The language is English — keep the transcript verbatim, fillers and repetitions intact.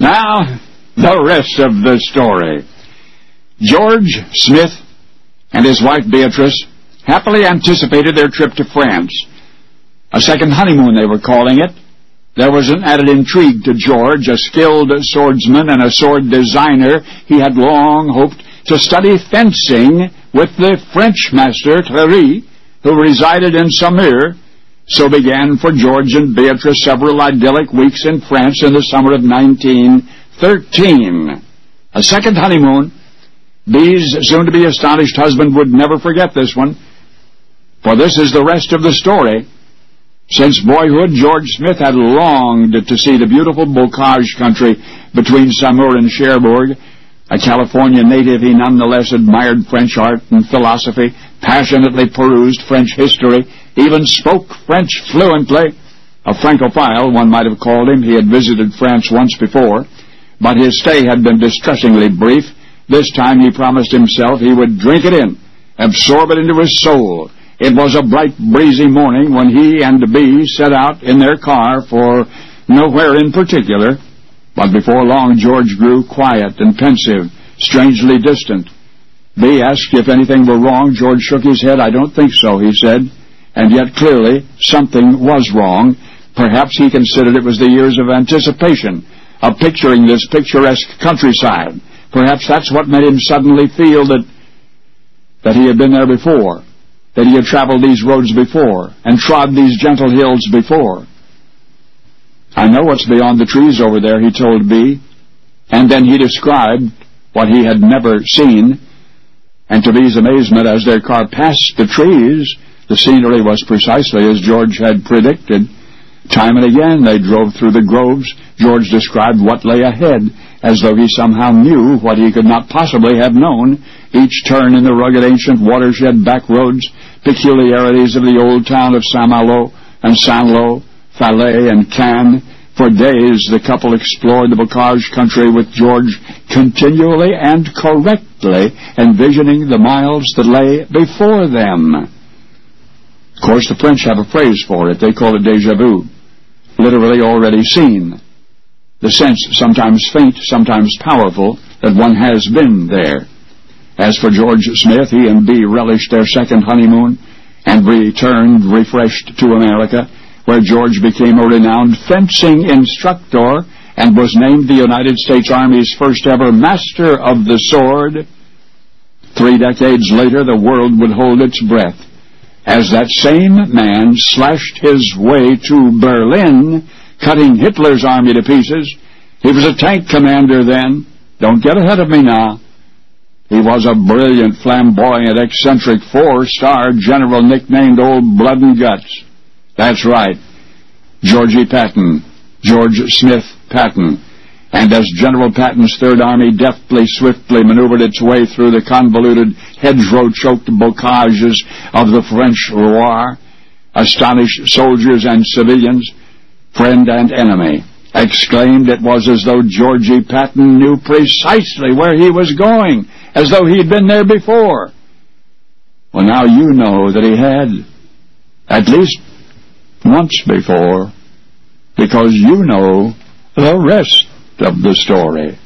Now, the rest of the story. George Smith and his wife Beatrice happily anticipated their trip to France. A second honeymoon, they were calling it. There was an added intrigue to George, a skilled swordsman and a sword designer. He had long hoped to study fencing with the French master, Thierry, who resided in Saumur. So began for George and Beatrice several idyllic weeks in France in the summer of nineteen thirteen. A second honeymoon. Bee's soon-to-be astonished husband would never forget this one, for this is the rest of the story. Since boyhood, George Smith had longed to see the beautiful Bocage country between Saumur and Cherbourg. A California native, he nonetheless admired French art and philosophy, passionately perused French history, even spoke French fluently. A Francophile, one might have called him. He had visited France once before, but his stay had been distressingly brief. This time he promised himself he would drink it in, absorb it into his soul. It was a bright, breezy morning when he and Bee set out in their car for nowhere in particular. But before long, George grew quiet and pensive, strangely distant. Bee asked if anything were wrong. George shook his head. "I don't think so," he said. And yet, clearly, something was wrong. Perhaps he considered it was the years of anticipation, of picturing this picturesque countryside. Perhaps that's what made him suddenly feel that, that he had been there before, that he had traveled these roads before, and trod these gentle hills before. "I know what's beyond the trees over there," he told Bee. And then he described what he had never seen. And to Bee's amazement, as their car passed the trees, the scenery was precisely as George had predicted. Time and again they drove through the groves. George described what lay ahead, as though he somehow knew what he could not possibly have known. Each turn in the rugged ancient watershed back roads, peculiarities of the old town of Saint-Malo and Saint-Lô, Falaise and Cannes. For days the couple explored the Bocage country with George continually and correctly envisioning the miles that lay before them. Of course, the French have a phrase for it. They call it déjà vu, literally already seen. The sense, sometimes faint, sometimes powerful, that one has been there. As for George Smith, he and Bee relished their second honeymoon and returned refreshed to America, where George became a renowned fencing instructor and was named the United States Army's first ever Master of the Sword. Three decades later, the world would hold its breath as that same man slashed his way to Berlin, cutting Hitler's army to pieces. He was a tank commander then. Don't get ahead of me now. He was a brilliant, flamboyant, eccentric four-star general nicknamed Old Blood and Guts. That's right, Georgie Patton, George Smith Patton. And as General Patton's Third Army deftly, swiftly maneuvered its way through the convoluted, hedgerow-choked bocages of the French Loire, astonished soldiers and civilians, friend and enemy, exclaimed it was as though Georgie Patton knew precisely where he was going, as though he'd been there before. Well, now you know that he had, at least once before, because you know the rest of the story.